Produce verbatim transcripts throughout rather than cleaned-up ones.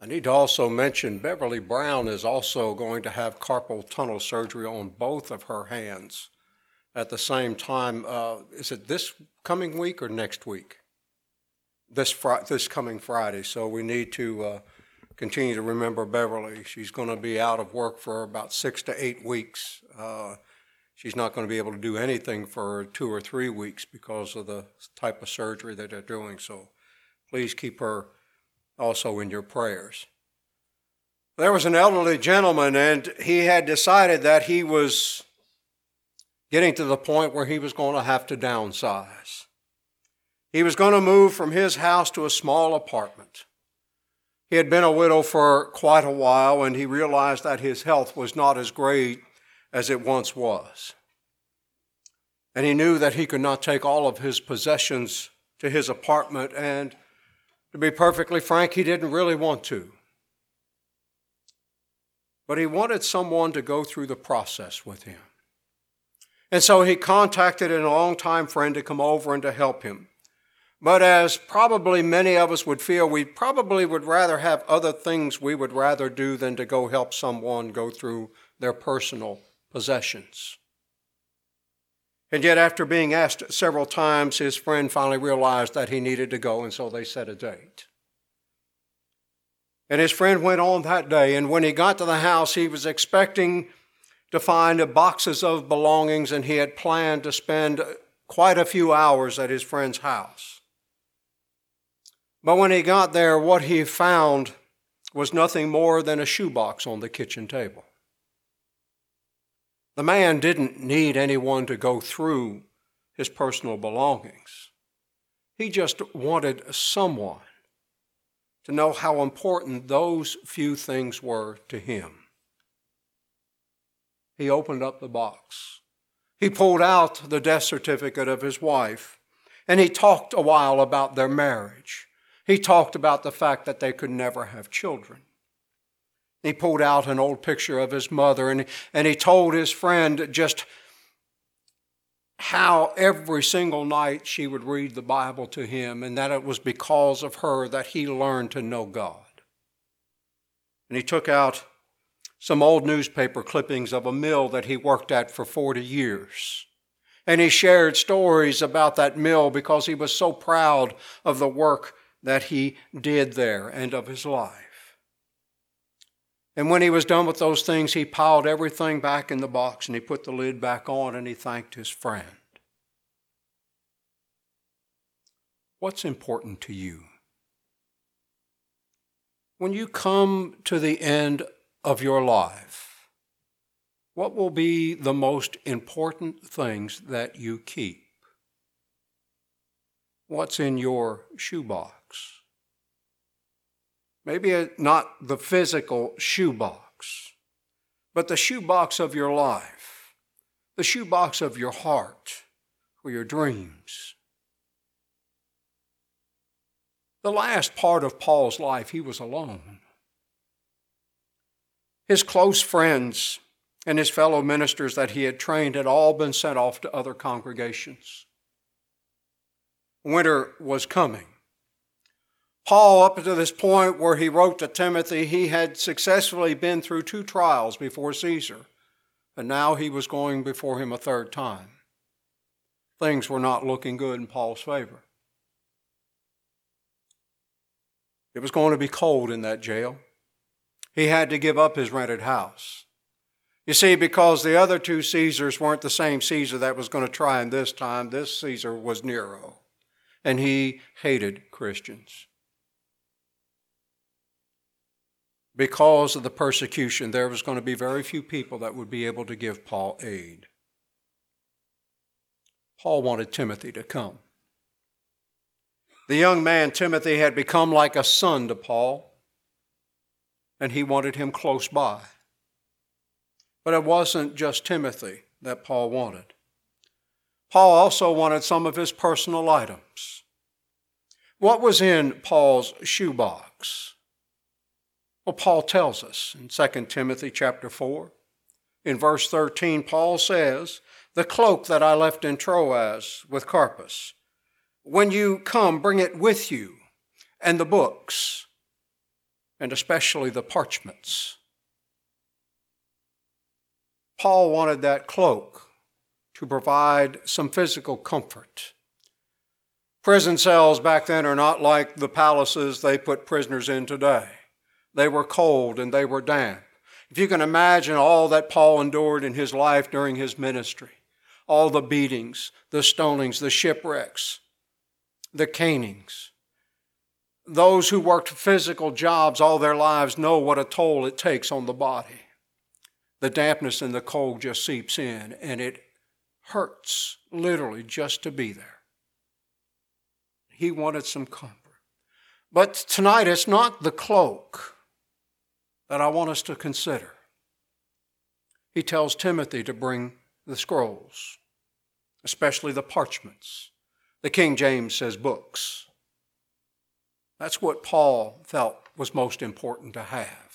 I need to also mention Beverly Brown is also going to have carpal tunnel surgery on both of her hands at the same time. Uh, is it this coming week or next week? This fr- this coming Friday. So we need to uh, continue to remember Beverly. She's going to be out of work for about six to eight weeks. Uh, she's not going to be able to do anything for two or three weeks because of the type of surgery that they're doing. So please keep her also in your prayers. There was an elderly gentleman, and he had decided that he was getting to the point where he was going to have to downsize. He was going to move from his house to a small apartment. He had been a widow for quite a while, and he realized that his health was not as great as it once was. And he knew that he could not take all of his possessions to his apartment, and to be perfectly frank, he didn't really want to. But he wanted someone to go through the process with him. And so he contacted a longtime friend to come over and to help him. But as probably many of us would feel, we probably would rather have other things we would rather do than to go help someone go through their personal possessions. And yet, after being asked several times, his friend finally realized that he needed to go, and so they set a date. And his friend went on that day, and when he got to the house, he was expecting to find boxes of belongings, and he had planned to spend quite a few hours at his friend's house. But when he got there, what he found was nothing more than a shoebox on the kitchen table. The man didn't need anyone to go through his personal belongings. He just wanted someone to know how important those few things were to him. He opened up the box. He pulled out the death certificate of his wife, and he talked a while about their marriage. He talked about the fact that they could never have children. He pulled out an old picture of his mother, and, and he told his friend just how every single night she would read the Bible to him, and that it was because of her that he learned to know God. And he took out some old newspaper clippings of a mill that he worked at for forty years. And he shared stories about that mill because he was so proud of the work that he did there and of his life. And when he was done with those things, he piled everything back in the box and he put the lid back on and he thanked his friend. What's important to you? When you come to the end of your life, what will be the most important things that you keep? What's in your shoebox? Maybe not the physical shoebox, but the shoebox of your life, the shoebox of your heart or your dreams. The last part of Paul's life, he was alone. His close friends and his fellow ministers that he had trained had all been sent off to other congregations. Winter was coming. Paul, up to this point where he wrote to Timothy, he had successfully been through two trials before Caesar, and now he was going before him a third time. Things were not looking good in Paul's favor. It was going to be cold in that jail. He had to give up his rented house. You see, because the other two Caesars weren't the same Caesar that was going to try him this time. This Caesar was Nero, and he hated Christians. Because of the persecution, there was going to be very few people that would be able to give Paul aid. Paul wanted Timothy to come. The young man, Timothy, had become like a son to Paul, and he wanted him close by. But it wasn't just Timothy that Paul wanted. Paul also wanted some of his personal items. What was in Paul's shoebox? Well, Paul tells us in Second Timothy chapter four. In verse thirteen, Paul says, "The cloak that I left in Troas with Carpus, when you come, bring it with you, and the books." and especially the parchments. Paul wanted that cloak to provide some physical comfort. Prison cells back then are not like the palaces they put prisoners in today. They were cold and they were damp. If you can imagine all that Paul endured in his life during his ministry, all the beatings, the stonings, the shipwrecks, the canings. Those who worked physical jobs all their lives know what a toll it takes on the body. The dampness and the cold just seeps in, and it hurts, literally, just to be there. He wanted some comfort. But tonight, it's not the cloak that I want us to consider. He tells Timothy to bring the scrolls, especially the parchments. The King James says books. That's what Paul felt was most important to have.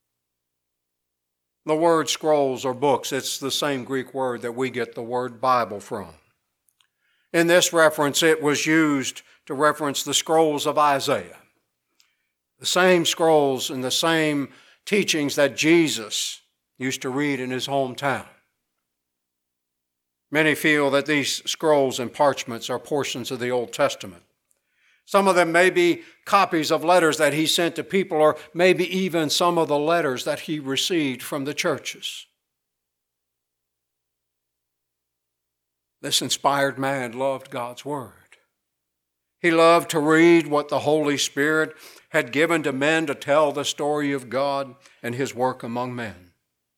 The word scrolls or books, it's the same Greek word that we get the word Bible from. In this reference, it was used to reference the scrolls of Isaiah. The same scrolls and the same teachings that Jesus used to read in his hometown. Many feel that these scrolls and parchments are portions of the Old Testament. Some of them may be copies of letters that he sent to people, or maybe even some of the letters that he received from the churches. This inspired man loved God's Word. He loved to read what the Holy Spirit had given to men to tell the story of God and his work among men.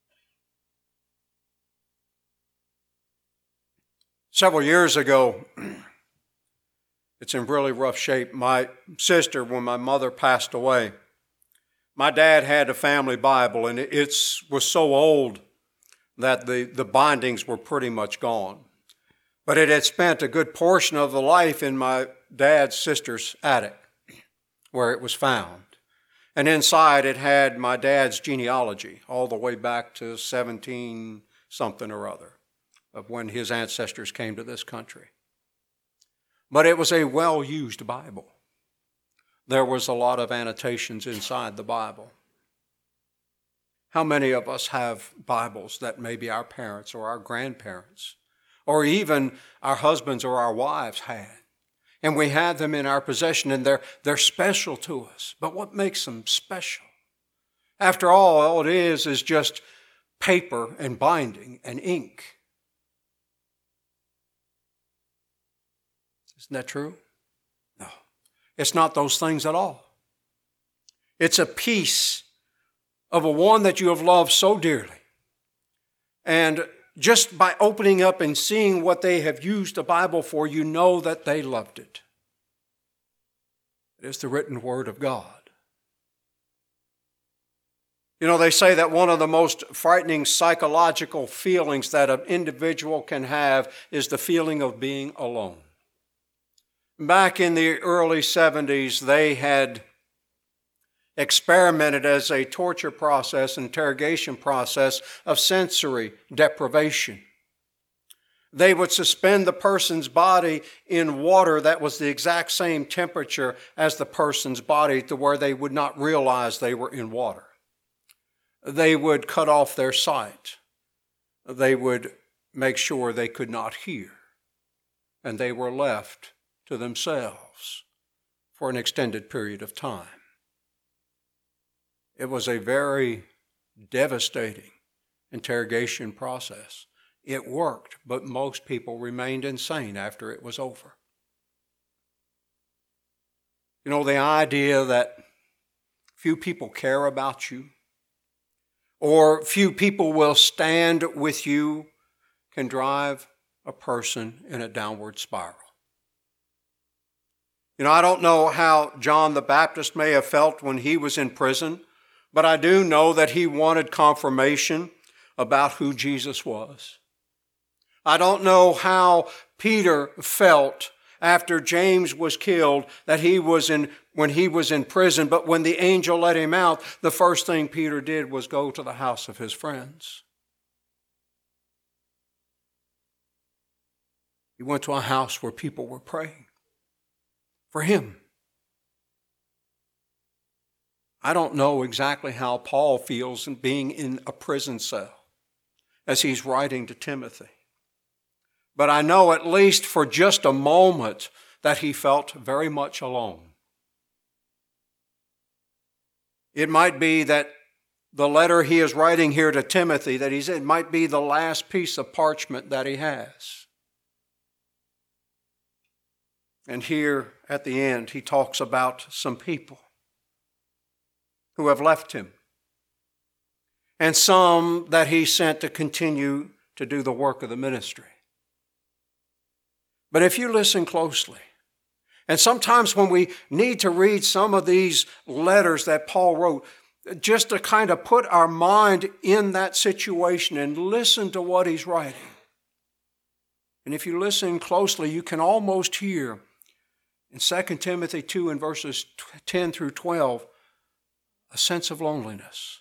Several years ago, it's in really rough shape. My sister, when my mother passed away, my dad had a family Bible, and it was so old that the, the bindings were pretty much gone. But it had spent a good portion of the life in my dad's sister's attic, where it was found. And inside it had my dad's genealogy, all the way back to seventeen something or other, of when his ancestors came to this country. But it was a well-used Bible. There was a lot of annotations inside the Bible. How many of us have Bibles that maybe our parents or our grandparents or even our husbands or our wives had? And we have them in our possession, and they're, they're special to us. But what makes them special? After all, all it is is just paper and binding and ink. Isn't that true? No. It's not those things at all. It's a piece of a one that you have loved so dearly. And just by opening up and seeing what they have used the Bible for, you know that they loved it. It is the written Word of God. You know, they say that one of the most frightening psychological feelings that an individual can have is the feeling of being alone. Back in the early seventies, they had experimented as a torture process, interrogation process of sensory deprivation. They would suspend the person's body in water that was the exact same temperature as the person's body, to where they would not realize they were in water. They would cut off their sight. They would make sure they could not hear. And they were left to themselves for an extended period of time. It was a very devastating interrogation process. It worked, but most people remained insane after it was over. You know, the idea that few people care about you, or few people will stand with you, can drive a person in a downward spiral. You know, I don't know how John the Baptist may have felt when he was in prison, but I do know that he wanted confirmation about who Jesus was. I don't know how Peter felt after James was killed, that he was in when he was in prison, but when the angel let him out, the first thing Peter did was go to the house of his friends. He went to a house where people were praying for him. I don't know exactly how Paul feels in being in a prison cell as he's writing to Timothy. But I know at least for just a moment that he felt very much alone. It might be that the letter he is writing here to Timothy, that he's in, might be the last piece of parchment that he has. And here at the end, he talks about some people who have left him, and some that he sent to continue to do the work of the ministry. But if you listen closely, and sometimes when we need to read some of these letters that Paul wrote, just to kind of put our mind in that situation and listen to what he's writing. And if you listen closely, you can almost hear in Second Timothy two in verses ten through twelve, a sense of loneliness.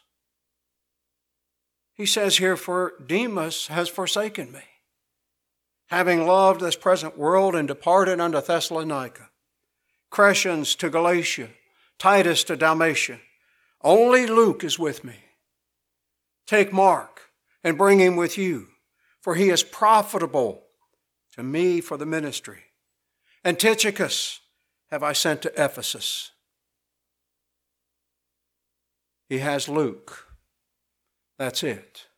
He says here, "For Demas has forsaken me, having loved this present world and departed unto Thessalonica. Crescens to Galatia, Titus to Dalmatia. Only Luke is with me. Take Mark and bring him with you, for he is profitable to me for the ministry. And Tychicus have I sent to Ephesus." He has Luke. That's it.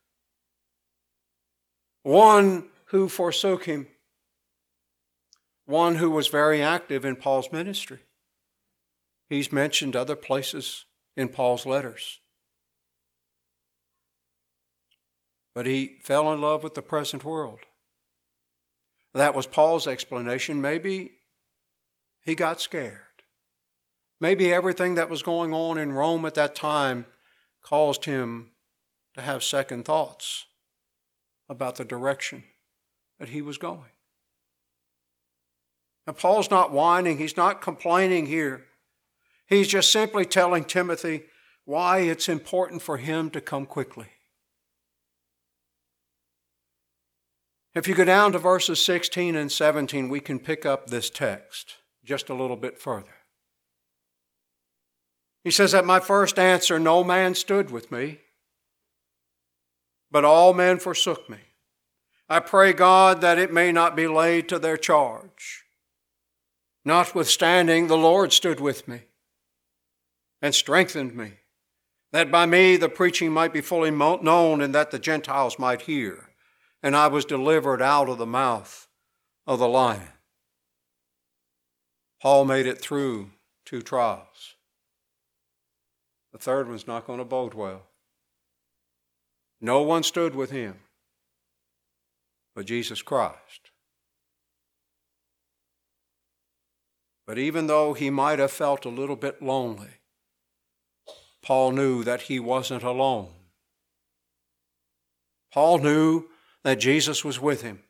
One who forsook him. One who was very active in Paul's ministry. He's mentioned other places in Paul's letters. But he fell in love with the present world. That was Paul's explanation. Maybe he got scared. Maybe everything that was going on in Rome at that time caused him to have second thoughts about the direction that he was going. And Paul's not whining. He's not complaining here. He's just simply telling Timothy why it's important for him to come quickly. If you go down to verses sixteen and seventeen, we can pick up this text just a little bit further. He says, "At my first answer, no man stood with me, but all men forsook me. I pray God that it may not be laid to their charge. Notwithstanding, the Lord stood with me and strengthened me, that by me the preaching might be fully known and that the Gentiles might hear. And I was delivered out of the mouth of the lion." Paul made it through two trials. The third one's not going to bode well. No one stood with him but Jesus Christ. But even though he might have felt a little bit lonely, Paul knew that he wasn't alone. Paul knew that Jesus was with him.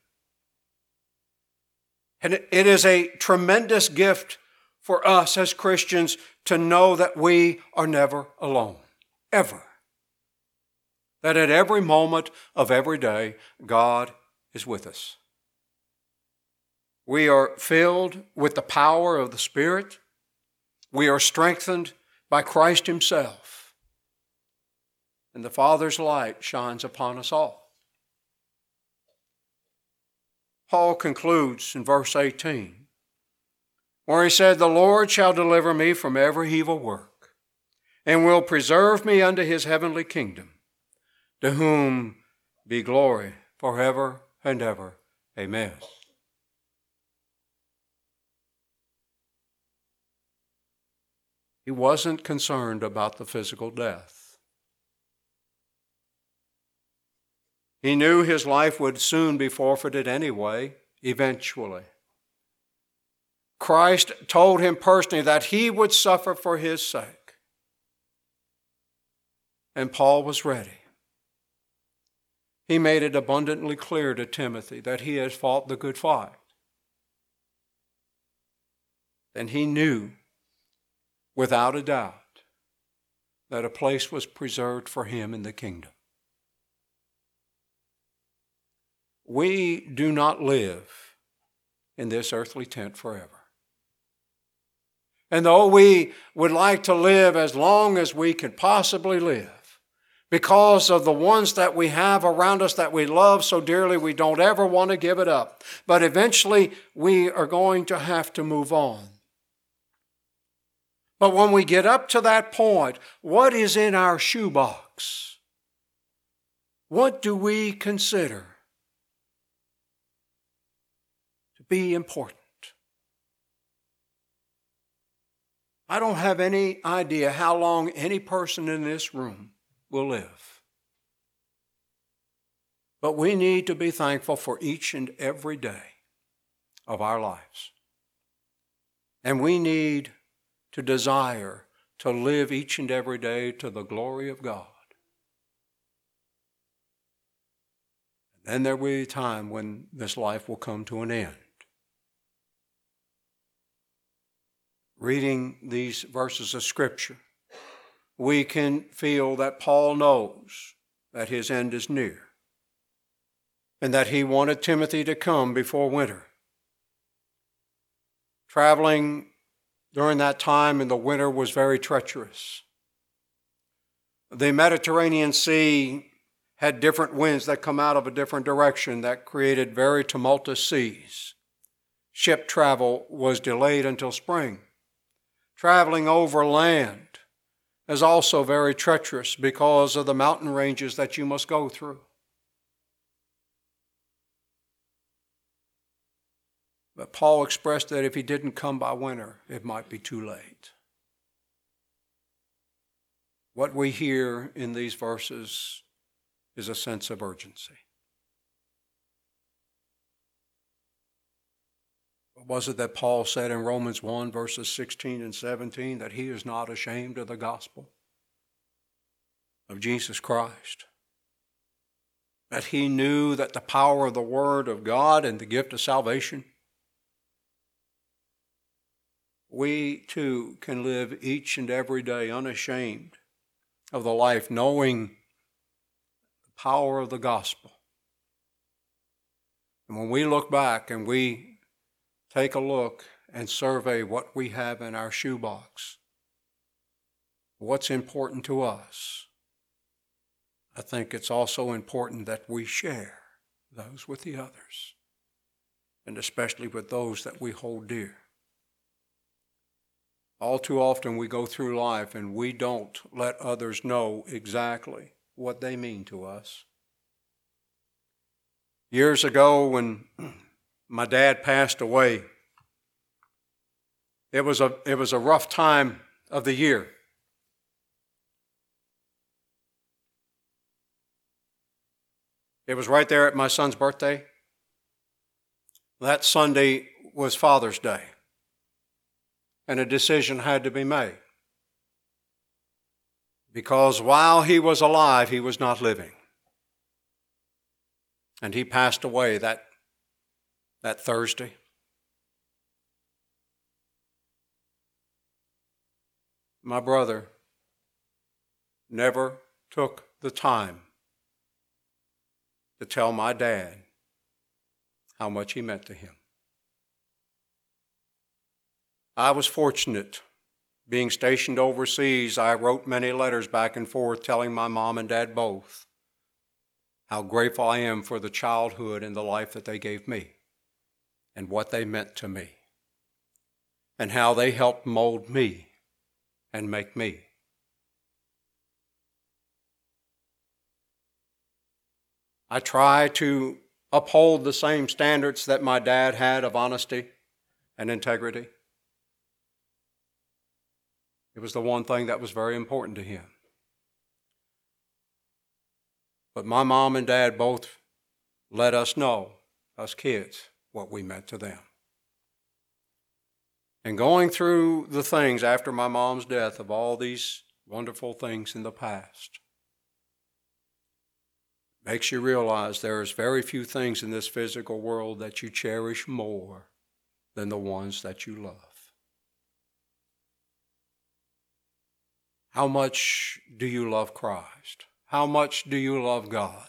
And it is a tremendous gift for us as Christians to know that we are never alone, ever. That at every moment of every day, God is with us. We are filled with the power of the Spirit. We are strengthened by Christ Himself. And the Father's light shines upon us all. Paul concludes in verse eighteen, where he said, "The Lord shall deliver me from every evil work, and will preserve me unto His heavenly kingdom, to whom be glory forever and ever. Amen." He wasn't concerned about the physical death. He knew his life would soon be forfeited anyway, eventually. Christ told him personally that he would suffer for his sake. And Paul was ready. He made it abundantly clear to Timothy that he has fought the good fight. And he knew, without a doubt, that a place was preserved for him in the kingdom. We do not live in this earthly tent forever. And though we would like to live as long as we could possibly live, because of the ones that we have around us that we love so dearly, we don't ever want to give it up. But eventually, we are going to have to move on. But when we get up to that point, what is in our shoebox? What do we consider to be important? I don't have any idea how long any person in this room will live. But we need to be thankful for each and every day of our lives. And we need to desire to live each and every day to the glory of God. And then there will be a time when this life will come to an end. Reading these verses of Scripture, we can feel that Paul knows that his end is near and that he wanted Timothy to come before winter. Traveling during that time in the winter was very treacherous. The Mediterranean Sea had different winds that come out of a different direction that created very tumultuous seas. Ship travel was delayed until spring. Traveling over land is also very treacherous because of the mountain ranges that you must go through. But Paul expressed that if he didn't come by winter, it might be too late. What we hear in these verses is a sense of urgency. What was it that Paul said in Romans one, verses sixteen and seventeen, that he is not ashamed of the gospel of Jesus Christ? That he knew that the power of the Word of God and the gift of salvation, we too can live each and every day unashamed of the life, knowing the power of the gospel. And when we look back and we take a look and survey what we have in our shoebox, what's important to us, I think it's also important that we share those with the others, and especially with those that we hold dear. All too often we go through life and we don't let others know exactly what they mean to us. Years ago when my dad passed away, it was a, it was a rough time of the year. It was right there at my son's birthday. That Sunday was Father's Day, and a decision had to be made. Because while he was alive, he was not living. And he passed away that, that Thursday. My brother never took the time to tell my dad how much he meant to him. I was fortunate. Being stationed overseas, I wrote many letters back and forth telling my mom and dad both how grateful I am for the childhood and the life that they gave me and what they meant to me and how they helped mold me and make me. I try to uphold the same standards that my dad had of honesty and integrity. It was the one thing that was very important to him. But my mom and dad both let us know, us kids, what we meant to them. And going through the things after my mom's death of all these wonderful things in the past makes you realize there's very few things in this physical world that you cherish more than the ones that you love. How much do you love Christ? How much do you love God?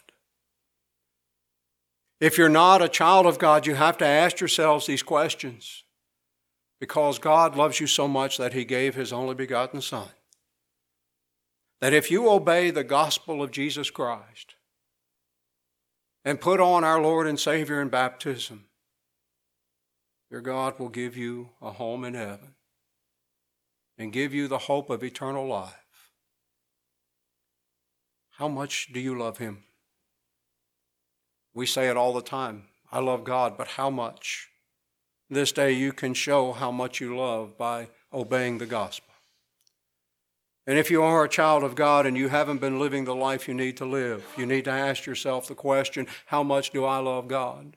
If you're not a child of God, you have to ask yourselves these questions. because God loves you so much that he gave his only begotten Son. That if you obey the gospel of Jesus Christ and put on our Lord and Savior in baptism, your God will give you a home in heaven and give you the hope of eternal life. How much do you love him? We say it all the time. I love God, but how much? This day you can show how much you love by obeying the gospel. And if you are a child of God and you haven't been living the life you need to live, you need to ask yourself the question, how much do I love God?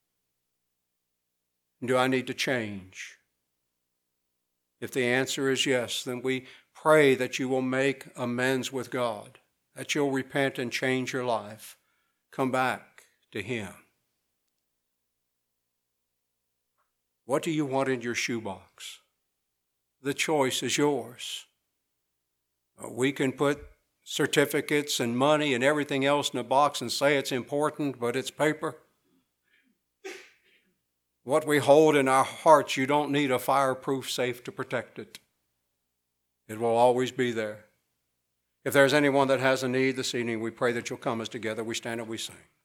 Do I need to change? If the answer is yes, then we pray that you will make amends with God, that you'll repent and change your life. Come back to him. What do you want in your shoebox? The choice is yours. We can put certificates and money and everything else in a box and say it's important, but it's paper. What we hold in our hearts, you don't need a fireproof safe to protect it. It will always be there. If there's anyone that has a need this evening, we pray that you'll come as together we stand and we sing.